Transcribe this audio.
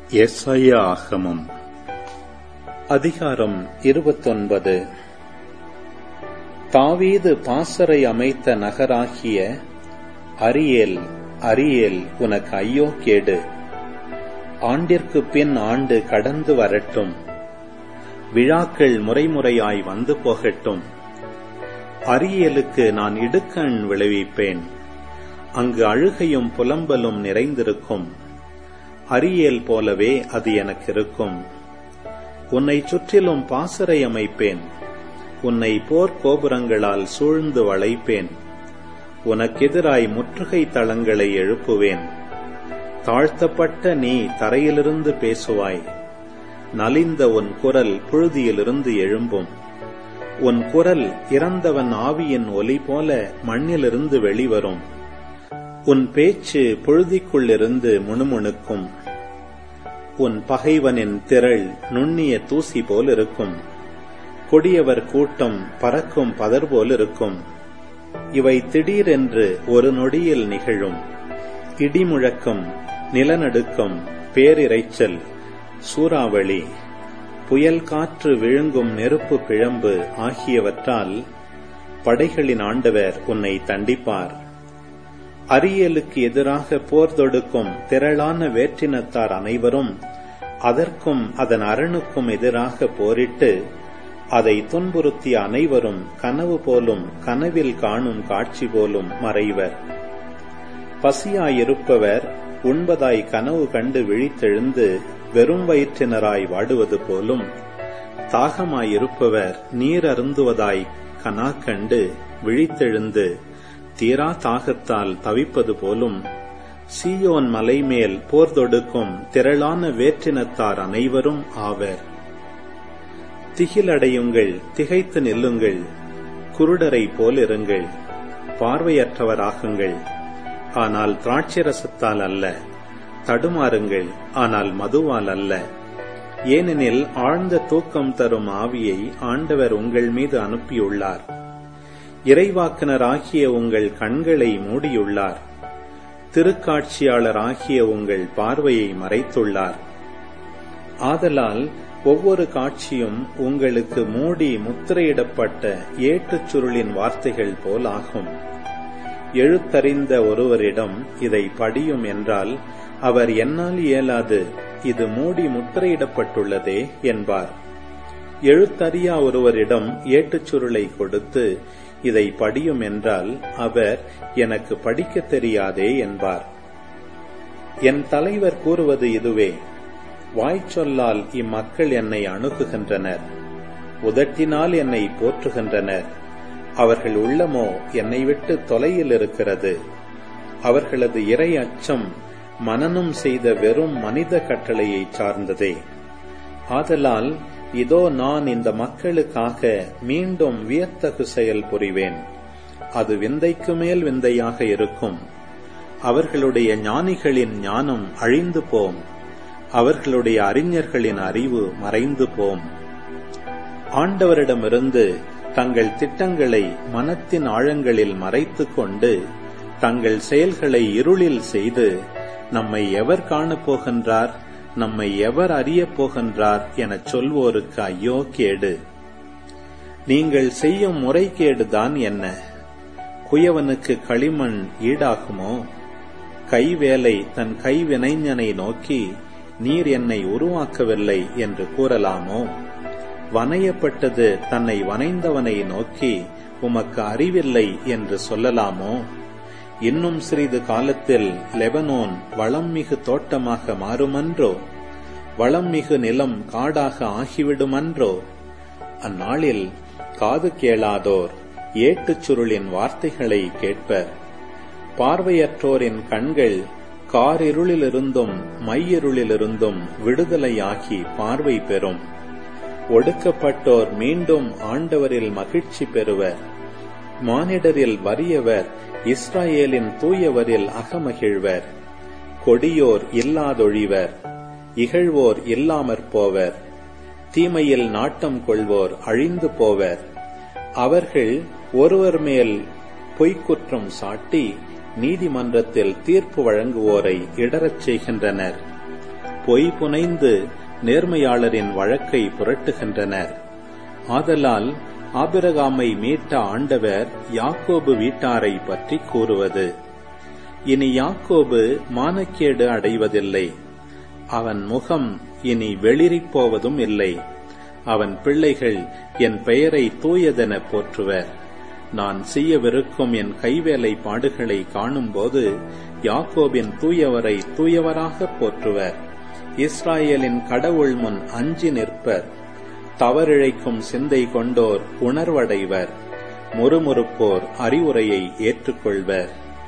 எசாயா ஆகமம் அதிகாரம் 29. தாவீது பாசறை அமைத்த நகராகிய அரியேல், அரியேல், உனக்கு ஐயோ கேடு! ஆண்டிற்கு பின் ஆண்டு கடந்து வரட்டும், விழாக்கள் முறைமுறையாய் வந்து போகட்டும். அரியேலுக்கு நான் இடுக்கண் விளைவிப்பேன், அங்கு அழுகையும் புலம்பலும் நிறைந்திருக்கும். அரியேல் போலவே அது எனக்கு இருக்கும். உன்னை சுற்றிலும் பாசறை அமைப்பேன், உன்னை போர்க்கோபுரங்களால் சூழ்ந்து வளைப்பேன். உனக்கெதிராய் முற்றுகை தளங்களை எழுப்புவேன். தாழ்த்தப்பட்ட நீ தரையிலிருந்து பேசுவாய், நலிந்த உன் குரல் புழுதியிலிருந்து எழும்பும். உன் குரல் இறந்தவன் ஆவியின் ஒலி போல மண்ணிலிருந்து வெளிவரும். உன் பேச்சு புழுதிக்குள்ளிருந்து முணுமுணுக்கும். உன் பகைவனின் திரள் நுண்ணிய தூசி போலிருக்கும். கொடியவர் கூட்டம் பறக்கும் பதர் போலிருக்கும். இவை திடீரென்று ஒரு நொடியில் நிகழும். இடிமுழக்கம், நிலநடுக்கம், பேரிரைச்சல், சூறாவளி, புயல் காற்று விழுங்கும் நெருப்பு பிழம்பு ஆகியவற்றால் படைகளின் ஆண்டவர் உன்னை தண்டிப்பார். அரியேலுக்கு எதிராக போர் தொடுக்கும் திரளான வேற்றினத்தார் அனைவரும் அதற்கும் அதன் அரணுக்கும் எதிராக போரிட்டு அதை துன்புறுத்திய அனைவரும் கனவு போலும் கனவில் காணும் காட்சி போலும் மறைவர். பசியாயிருப்பவர் உண்பதாய் கனவு கண்டு விழித்தெழுந்து வெறும் வயிற்றினராய் வாடுவது போலும், தாகமாயிருப்பவர் நீர் அருந்துவதாய் கனா கண்டு விழித்தெழுந்து தீரா தாகத்தால் தவிப்பது போலும், சீயோன் மலைமேல் போர் தொடுக்கும் திரளான வேற்றினத்தார் அனைவரும் ஆவர். திகிலடையுங்கள், திகைத்து நில்லுங்கள், குருடரை போலிருங்கள், பார்வையற்றவராகுங்கள், ஆனால் திராட்சரசத்தால் அல்ல. தடுமாறுங்கள், ஆனால் மதுவால் அல்ல. ஏனெனில் ஆழ்ந்த தூக்கம் தரும் ஆவியை ஆண்டவர் உங்கள் மீது அனுப்பியுள்ளார். இறைவாக்கினராகிய உங்கள் கண்களை மூடியுள்ளார். திருக்காட்சியாளராகிய உங்கள் பார்வையை மறைத்துள்ளார். ஆதலால் ஒவ்வொரு காட்சியும் உங்களுக்கு மூடி முத்திரையிடப்பட்ட ஏட்டுச் சுருளின் வார்த்தைகள் போல் ஆகும். எழுத்தறிந்த ஒருவரிடம் இதை படியும் என்றால் அவர் என்னால் இயலாது, இது மூடி முத்திரையிடப்பட்டுள்ளதே என்பார். எழுத்தறியா ஒருவரிடம் ஏட்டுச் சுருளை கொடுத்து இதை படியும் என்றால் அவர் எனக்கு படிக்க தெரியாதே என்பார். என் தலைவர் கூறுவது இதுவே: வாய்ச்சொல்லால் இம்மக்கள் என்னை அணுகுகின்றனர், உதட்டினால் என்னை போற்றுகின்றனர். அவர்கள் உள்ளமோ என்னை விட்டு தொலையில் இருக்கிறது. அவர்களது இறை அச்சம் மனனம் செய்த வெறும் மனித கட்டளையை சார்ந்ததே. ஆதலால் இதோ நான் இந்த மக்களுக்காக மீண்டும் வியத்தகு செயல் புரிவேன். அது விந்தைக்கு மேல் விந்தையாக இருக்கும். அவர்களுடைய ஞானிகளின் ஞானம் அழிந்து போம், அவர்களுடைய அறிஞர்களின் அறிவு மறைந்து போம். ஆண்டவரிடமிருந்து தங்கள் திட்டங்களை மனத்தின் ஆழங்களில் மறைத்துக் கொண்டு தங்கள் செயல்களை இருளில் செய்து நம்மை எவர் காணப்போகின்றார், நம்மை எவர் அறியப் போகின்றார் எனச் சொல்வோருக்கு ஐயோ கேடு! நீங்கள் செய்யும் முறைகேடுதான் என்ன? குயவனுக்கு களிமண் ஈடாகுமோ? கைவேலை தன் கைவினைஞனை நோக்கி நீர் என்னை உருவாக்கவில்லை என்று கூறலாமோ? வனையப்பட்டது தன்னை வனைந்தவனை நோக்கி உமக்கு அறிவில்லை என்று சொல்லலாமோ? இன்னும் சிறிது காலத்தில் லெபனோன் வளம்மிகு தோட்டமாக மாறுமன்றோ? வளம்மிகு நிலம் காடாக ஆகிவிடுமன்றோ? அந்நாளில் காது கேளாதோர் ஏட்டுச் சுருளின் வார்த்தைகளை கேட்பர். பார்வையற்றோரின் கண்கள் காரிருளிலிருந்தும் மையிருளிலிருந்தும் விடுதலையாகி பார்வை பெறும். ஒடுக்கப்பட்டோர் மீண்டும் ஆண்டவரில் மகிழ்ச்சி பெறுவர். மானிடரில் வறியவர் இஸ்ராயேலின் தூயவரில் அகமகிழ்வர். கொடியோர் இல்லாதொழிவர், இகழ்வோர் இல்லாமற் போவர். தீமையில் நாட்டம் கொள்வோர் அழிந்து போவர். அவர்கள் ஒருவர் மேல் பொய்க்குற்றம் சாட்டி நீதிமன்றத்தில் தீர்ப்பு வழங்குவோரை இடரச் செய்கின்றனர். பொய் புனைந்து நேர்மையாளரின் வழக்கை புரட்டுகின்றனர். ஆதலால் ஆபிரகாமை மீட்ட ஆண்டவர் யாக்கோபு வீட்டாரை பற்றி கூறுவது: இனி யாக்கோபு மானக்கேடு அடைவதில்லை, அவன் முகம் இனி வெளிறிப் போவதும் இல்லை. அவன் பிள்ளைகள் என் பெயரை தூயதென போற்றுவர். நான் செய்யவிருக்கும் என் கைவேலை பாடுகளை காணும்போது யாக்கோபின் தூயவரை தூயவராக போற்றுவர். இஸ்ராயேலின் கடவுள் முன் அஞ்சி நிற்பர். தவறிழைக்கும் சிந்தை கொண்டோர் உணர்வடைவர். முறுமுறுப்போர் அறிவுரையை ஏற்றுக்கொள்வர்.